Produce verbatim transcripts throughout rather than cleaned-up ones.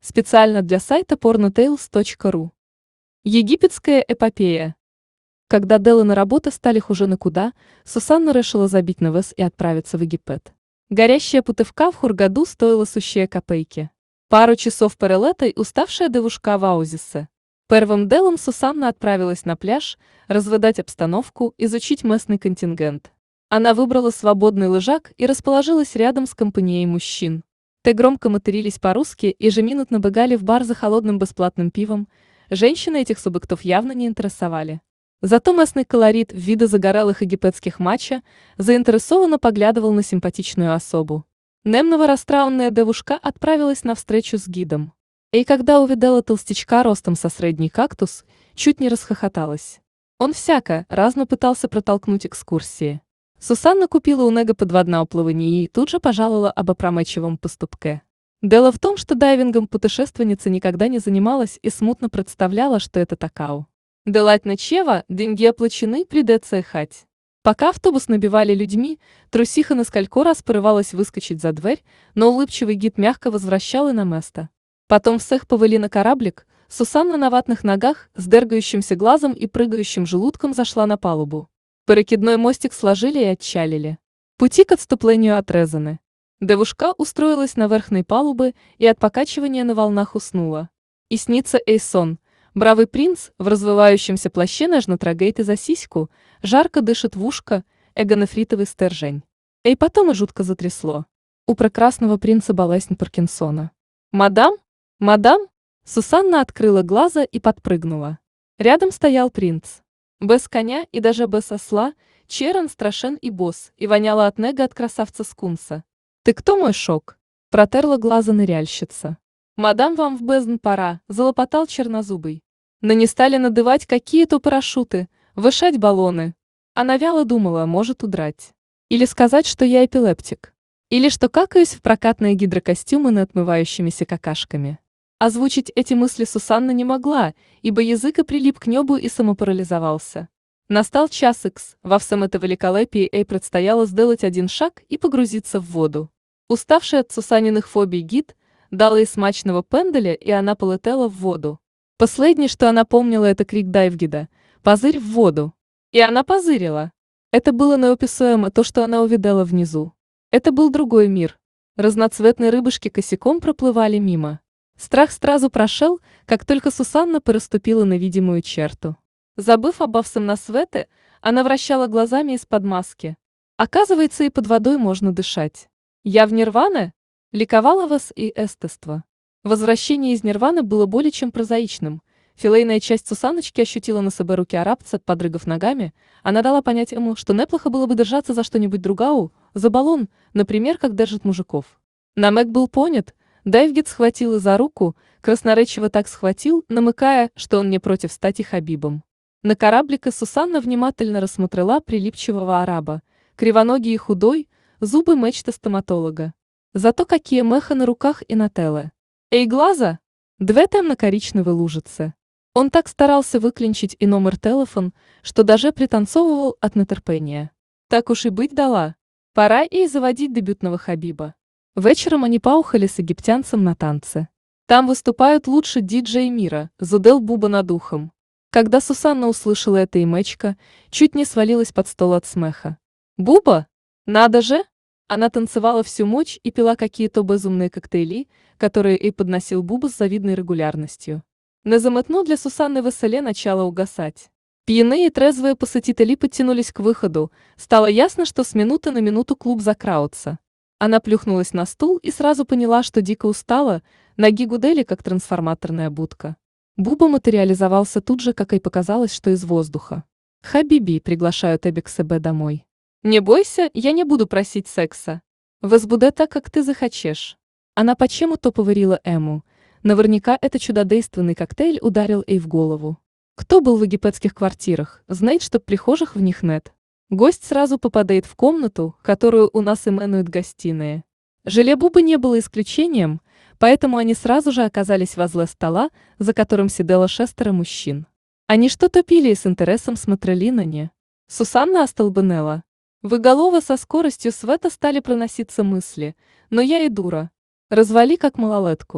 Специально для сайта порнотейлс точка ру. Египетская эпопея. Когда Делы на работы стали хуже некуда, Сусанна решила забить на вес и отправиться в Египет. Горящая путевка в Хургаду стоила сущие копейки. Пару часов перелета и уставшая девушка в Аузисе. Первым делом Сусанна отправилась на пляж, разведать обстановку, изучить местный контингент. Она выбрала свободный лыжак и расположилась рядом с компанией мужчин. Те громко матерились по-русски и ежеминутно бегали в бар за холодным бесплатным пивом. Женщины этих субъектов явно не интересовали. Зато местный колорит в виде загорелых египетских мачо заинтересованно поглядывал на симпатичную особу. Немного расстраунная девушка отправилась на встречу с гидом. И когда увидела толстячка ростом со средний кактус, чуть не расхохоталась. Он всяко разно пытался протолкнуть экскурсии. Сусанна купила у Нега подводное уплывание и тут же пожаловала об опрометчивом поступке. Дело в том, что дайвингом путешественница никогда не занималась и смутно представляла, что это такау. Делать ночева, деньги оплачены, придется ехать. Пока автобус набивали людьми, трусиха на сколько раз порывалась выскочить за дверь, но улыбчивый гид мягко возвращал и на место. Потом всех повели на кораблик, Сусанна на ватных ногах, с дергающимся глазом и прыгающим желудком зашла на палубу. Перекидной мостик сложили и отчалили. Пути к отступлению отрезаны. Девушка устроилась на верхней палубе и от покачивания на волнах уснула. И снится ей сон. Бравый принц в развивающемся плаще нежно трогает и за сиську, жарко дышит в ушко, эго-нефритовый стержень. Ей потом и жутко затрясло. У прекрасного принца болезнь Паркинсона. «Мадам? Мадам?» Сусанна открыла глаза и подпрыгнула. Рядом стоял принц. Без коня и даже без осла, черен, страшен и босс, и воняло от нега от красавца-скунса. «Ты кто, мой шок?» – протерла глаза ныряльщица. «Мадам, вам в бездн пора», – залопотал чернозубый. Но не стали надувать какие-то парашюты, вышать баллоны. Она вяло думала, может удрать. Или сказать, что я эпилептик. Или что какаюсь в прокатные гидрокостюмы над отмывающимися какашками. Озвучить эти мысли Сусанна не могла, ибо язык и прилип к небу и самопарализовался. Настал час икс, во всем это великолепии ей предстояло сделать один шаг и погрузиться в воду. Уставший от Сусаниных фобий гид дал ей смачного пенделя, и она полетела в воду. Последнее, что она помнила, это крик дайвгида «Позырь в воду!» И она позырила. Это было неописуемо то, что она увидела внизу. Это был другой мир. Разноцветные рыбышки косяком проплывали мимо. Страх сразу прошел, как только Сусанна переступила на видимую черту. Забыв обо всем на свете, она вращала глазами из-под маски. Оказывается, и под водой можно дышать. «Я в нирване?» – ликовала вас и эстество. Возвращение из нирваны было более чем прозаичным. Филейная часть Сусаночки ощутила на себе руки арабца, подрыгав ногами. Она дала понять ему, что неплохо было бы держаться за что-нибудь другау, за баллон, например, как держат мужиков. Намек был понят. Дайвгид схватил и за руку, красноречиво так схватил, намекая, что он не против стать и Хабибом. На кораблике Сусанна внимательно рассмотрела прилипчивого араба, кривоногий и худой, зубы мечта стоматолога. Зато какие меха на руках и на теле. Эй, глаза! Две темно-коричневые лужицы. Он так старался выклинчить и номер телефон, что даже пританцовывал от нетерпения. Так уж и быть дала. Пора ей заводить дебютного Хабиба. Вечером они поухали с египтянцем на танцы. Там выступают лучшие диджеи мира, зудел Буба над ухом. Когда Сусанна услышала это имечко, чуть не свалилась под стол от смеха. «Буба? Надо же!» Она танцевала всю мощь и пила какие-то безумные коктейли, которые ей подносил Буба с завидной регулярностью. Незаметно для Сусанны веселе начало угасать. Пьяные и трезвые посетители подтянулись к выходу, стало ясно, что с минуты на минуту клуб закраутся. Она плюхнулась на стул и сразу поняла, что дико устала, ноги гудели, как трансформаторная будка. Буба материализовался тут же, как и показалось, что из воздуха. «Хабиби, приглашаю тебя к себе домой. Не бойся, я не буду просить секса. Возбуде так, как ты захочешь». Она почему-то поверила Эму. Наверняка это чудодейственный коктейль ударил ей в голову. Кто был в египетских квартирах, знает, что прихожих в них нет. Гость сразу попадает в комнату, которую у нас именуют гостиные. Желе Бубы не было исключением, поэтому они сразу же оказались возле стола, за которым сидело шестеро мужчин. Они что-то пили и с интересом смотрели на не. Сусанна остолбенела. В голову со скоростью света стали проноситься мысли, но я и дура. Развали как малолетку.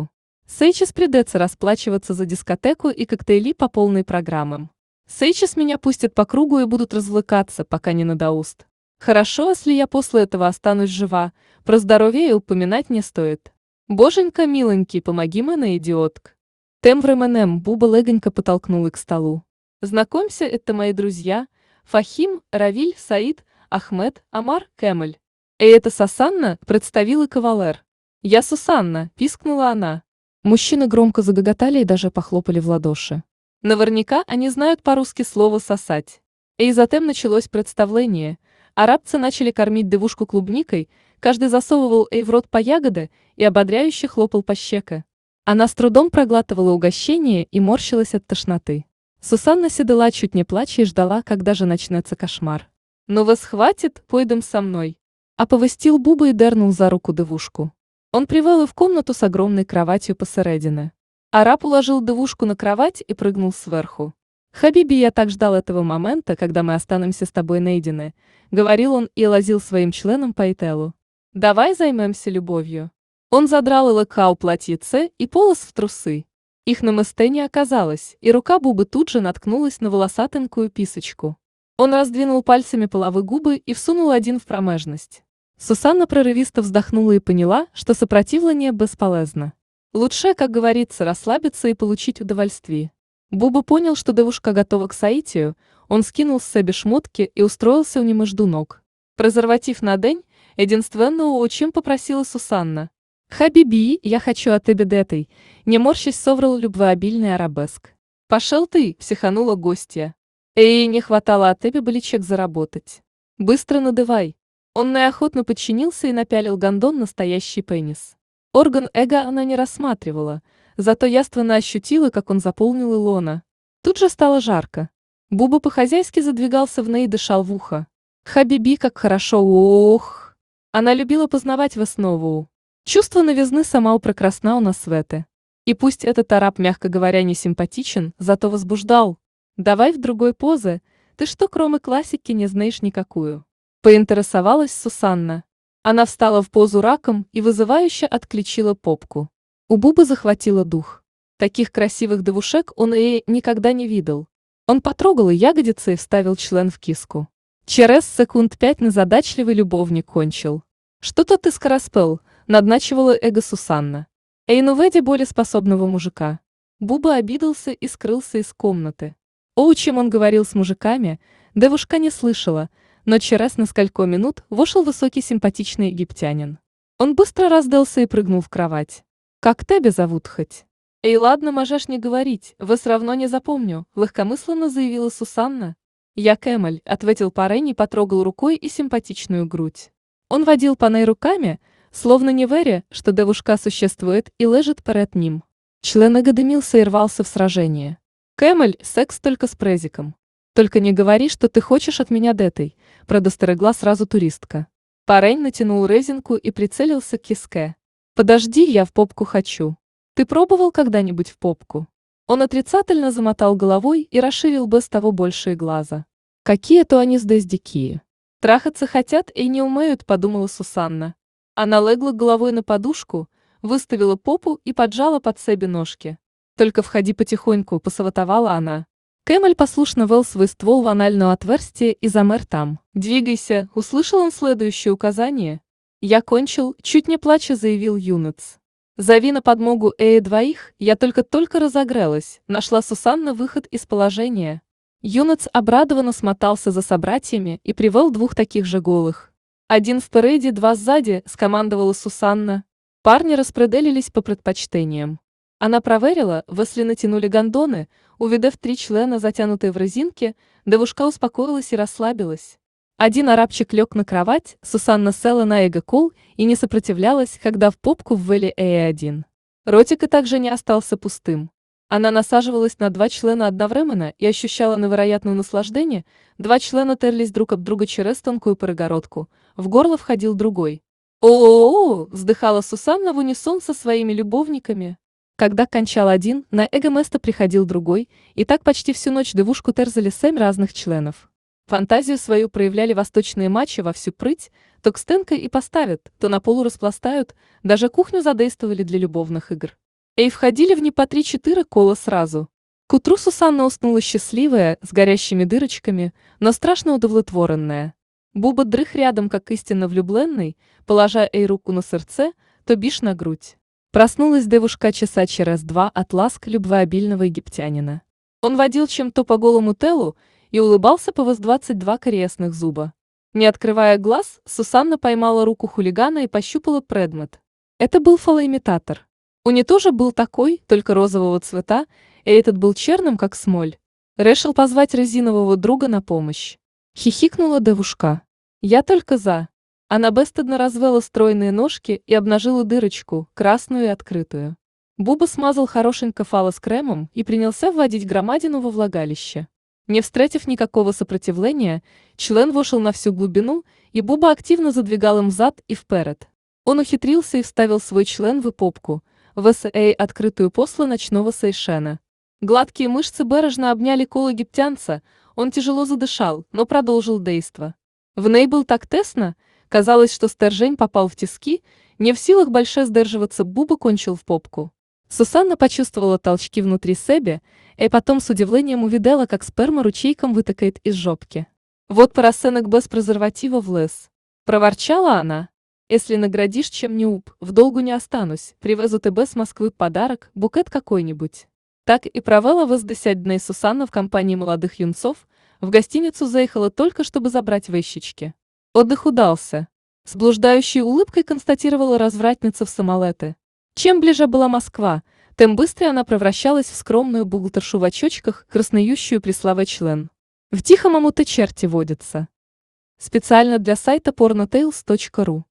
Сейчес придется расплачиваться за дискотеку и коктейли по полной программам. Сейчес меня пустят по кругу и будут развлекаться, пока не надоуст. Хорошо, если я после этого останусь жива, про здоровье и упоминать не стоит. Боженька миленький, помоги мне, идиотк. Тембр МНМ Буба легонько потолкнул их к столу. Знакомься, это мои друзья Фахим, Равиль, Саид, Ахмед, Амар, Кемель. И это Сусанна, представила кавалер. Я Сусанна, пискнула она. Мужчины громко загоготали и даже похлопали в ладоши. Наверняка они знают по-русски слово «сосать». И затем началось представление. Арабцы начали кормить девушку клубникой, каждый засовывал ей в рот по ягоды и ободряюще хлопал по щеке. Она с трудом проглатывала угощение и морщилась от тошноты. Сусанна седала чуть не плача и ждала, когда же начнется кошмар. «Ну вас хватит, пойдем со мной», — оповестил Буба и дернул за руку девушку. Он привел ее в комнату с огромной кроватью посередине. Араб уложил девушку на кровать и прыгнул сверху. «Хабиби, я так ждал этого момента, когда мы останемся с тобой наедине», — говорил он и лазил своим членом по Этелу. «Давай займемся любовью». Он задрал Элэкау платьице и полос в трусы. Их намасте не оказалось, и рука Бубы тут же наткнулась на волосатенькую писочку. Он раздвинул пальцами половые губы и всунул один в промежность. Сусанна прерывисто вздохнула и поняла, что сопротивление бесполезно. Лучше, как говорится, расслабиться и получить удовольствие. Буба понял, что девушка готова к соитию, он скинул с себе шмотки и устроился у нее между ног. Презерватив на день, единственного, о чем попросила Сусанна. «Хабиби, я хочу от тебе детой», не морщись соврал любвеобильный арабеск. «Пошел ты», — психанула гостья. «Эй, не хватало от тебе боличек заработать. Быстро надывай». Он неохотно подчинился и напялил гондон настоящий пенис. Орган эго она не рассматривала, зато яственно ощутила, как он заполнил илона. Тут же стало жарко. Буба по-хозяйски задвигался в ней и дышал в ухо. «Хабиби, как хорошо, ох!» Она любила познавать в основу. Чувство новизны сама упрокрасна у нас светы. И пусть этот араб, мягко говоря, не симпатичен, зато возбуждал. «Давай в другой позе, ты что, кроме классики, не знаешь никакую?» Поинтересовалась Сусанна. Она встала в позу раком и вызывающе отключила попку. У Бубы захватило дух. Таких красивых девушек он и никогда не видел. Он потрогал ягодицы и вставил член в киску. Через секунд пять незадачливый любовник кончил. «Что-то ты скороспел», — надначивала эго Сусанна. «Эй, ну веди более способного мужика». Буба обиделся и скрылся из комнаты. О чем он говорил с мужиками, девушка не слышала, но через несколько минут вошел высокий симпатичный египтянин. Он быстро раздался и прыгнул в кровать. «Как тебя зовут хоть?» «Эй, ладно, можешь не говорить, вы все равно не запомню», — легкомысленно заявила Сусанна. «Я Кемель», — ответил парень и потрогал рукой и симпатичную грудь. Он водил по ней руками, словно не веря, что девушка существует и лежит перед ним. Член эго дымился и рвался в сражение. «Кемель, секс только с презиком. Только не говори, что ты хочешь от меня детой», — продостерегла сразу туристка. Парень натянул резинку и прицелился к киске. «Подожди, я в попку хочу. Ты пробовал когда-нибудь в попку?» Он отрицательно замотал головой и расширил без того большие глаза. «Какие-то они здесь дикие. Трахаться хотят и не умеют», — подумала Сусанна. Она легла головой на подушку, выставила попу и поджала под себе ножки. «Только входи потихоньку», — посоветовала она. Кемель послушно вел свой ствол в анальное отверстие и замер там. «Двигайся», — услышал он следующее указание. «Я кончил», — чуть не плача заявил юнец. «Зови на подмогу Эи двоих, я только-только разогрелась», — нашла Сусанна выход из положения. Юнец обрадованно смотался за собратьями и привел двух таких же голых. «Один впереди, два сзади», — скомандовала Сусанна. Парни распределились по предпочтениям. Она проверила, если натянули гондоны, увидев три члена, затянутые в резинки, девушка успокоилась и расслабилась. Один арабчик лег на кровать, Сусанна села на эго-кол и не сопротивлялась, когда в попку ввели Эи один. Ротик и также не остался пустым. Она насаживалась на два члена одновременно и ощущала невероятное наслаждение, два члена терлись друг об друга через тонкую перегородку, в горло входил другой. «О-о-о!» — вздыхала Сусанна в унисон со своими любовниками. Когда кончал один, на эго-место приходил другой, и так почти всю ночь девушку терзали семь разных членов. Фантазию свою проявляли восточные мачо во всю прыть, то к стенке и поставят, то на полу распластают, даже кухню задействовали для любовных игр. и входили в не по три-четыре кола сразу. К утру Сусанна уснула счастливая, с горящими дырочками, но страшно удовлетворенная. Буба дрых рядом, как истинно влюбленный, положа ей руку на сердце, то бишь на грудь. Проснулась девушка часа через два от ласк любвеобильного египтянина. Он водил чем-то по голому телу и улыбался по воз двадцать два корейсных зуба. Не открывая глаз, Сусанна поймала руку хулигана и пощупала предмет. Это был фалоимитатор. Уни тоже был такой, только розового цвета, и этот был черным, как смоль. Решил позвать резинового друга на помощь. Хихикнула девушка. Я только за. Она бесстыдно развела стройные ножки и обнажила дырочку, красную и открытую. Буба смазал хорошенько фало с кремом и принялся вводить громадину во влагалище. Не встретив никакого сопротивления, член вошел на всю глубину, и Буба активно задвигал им взад и вперед. Он ухитрился и вставил свой член в попку, в эс эй открытую после ночного сейшена. Гладкие мышцы бережно обняли кол египтянца, он тяжело задышал, но продолжил действо. В ней был так тесно, казалось, что стержень попал в тиски, не в силах больше сдерживаться, Буба кончил в попку. Сусанна почувствовала толчки внутри себе, и потом с удивлением увидела, как сперма ручейком вытекает из жопки. «Вот поросенок без презерватива влез», – проворчала она. «Если наградишь чем не уп, в долгу не останусь, привезу тебе с Москвы подарок, букет какой-нибудь». Так и провела воз десять дней Сусанна в компании молодых юнцов, в гостиницу заехала только, чтобы забрать вещички. Отдых удался. С блуждающей улыбкой констатировала развратница в самолеты. Чем ближе была Москва, тем быстрее она превращалась в скромную бухгалтершу в очочках, красноющую при славе член. В тихом омуте черти водятся. Специально для сайта порно тейлс точка ру.